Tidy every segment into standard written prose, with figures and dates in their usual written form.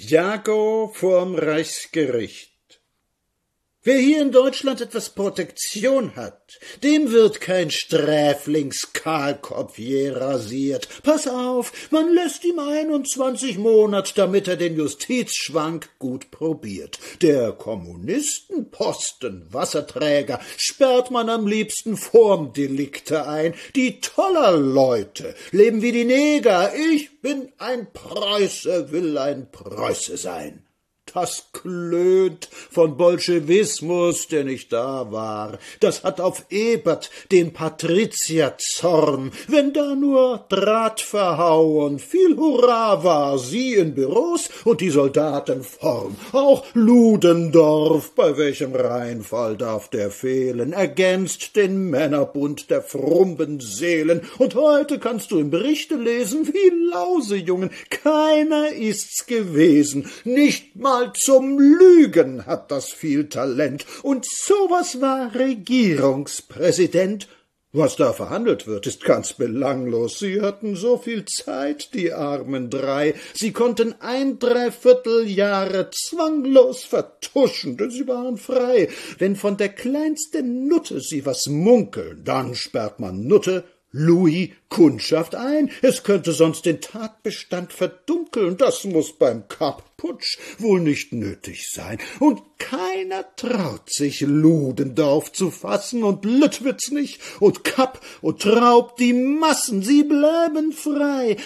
Jago vorm Reichsgericht. Wer hier in Deutschland etwas Protektion hat, dem wird kein Sträflingskahlkopf je rasiert. Pass auf, man lässt ihm 21 Monat, damit er den Justizschwank gut probiert. Der Kommunistenposten, Wasserträger, sperrt man am liebsten vorm Delikte ein. Die toller Leute leben wie die Neger. Ich bin ein Preuße, will ein Preuße sein. Das klönt von Bolschewismus, der nicht da war. Das hat auf Ebert den Patrizierzorn. Wenn da nur Drahtverhau und viel Hurra war, sie in Büros und die Soldaten vorn. Auch Ludendorff, bei welchem Rheinfall darf der fehlen, ergänzt den Männerbund der frummen Seelen. Und heute kannst du im Berichte lesen, wie Lausejungen, keiner ist's gewesen, nicht mal zum Lügen hat das viel Talent, und sowas war Regierungspräsident. Was da verhandelt wird, ist ganz belanglos. Sie hatten so viel Zeit, die armen drei. Sie konnten 1/3 Jahre zwanglos vertuschen, denn sie waren frei. Wenn von der kleinsten Nutte sie was munkeln, dann sperrt man Nutte, Louis, Kundschaft ein. Es könnte sonst den Tatbestand verdunkeln. Das muß beim Kapp-Putsch wohl nicht nötig sein. Und keiner traut sich, Ludendorff zu fassen und Lüttwitz nicht und Kapp und Traub, die Massen, sie bleiben frei.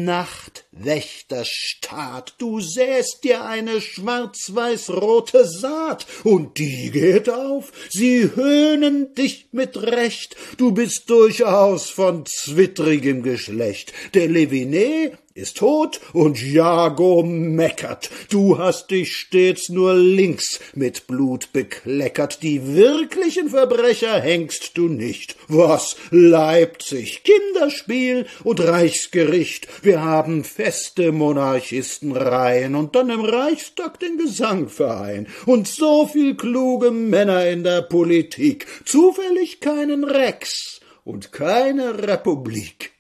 Nachtwächterstaat, du säst dir eine schwarz-weiß-rote Saat und die geht auf. Sie höhnen dich mit Recht. Du bist durchaus von zwittrigem Geschlecht. Der Leviné ist tot und Jago meckert. Du hast dich stets nur links mit Blut bekleckert. Die wirklichen Verbrecher hängst du nicht. Was? Leipzig, Kinderspiel und Reichsgericht. Wir haben feste Monarchistenreihen und dann im Reichstag den Gesangverein. Und so viel kluge Männer in der Politik. Zufällig keinen Rex und keine Republik.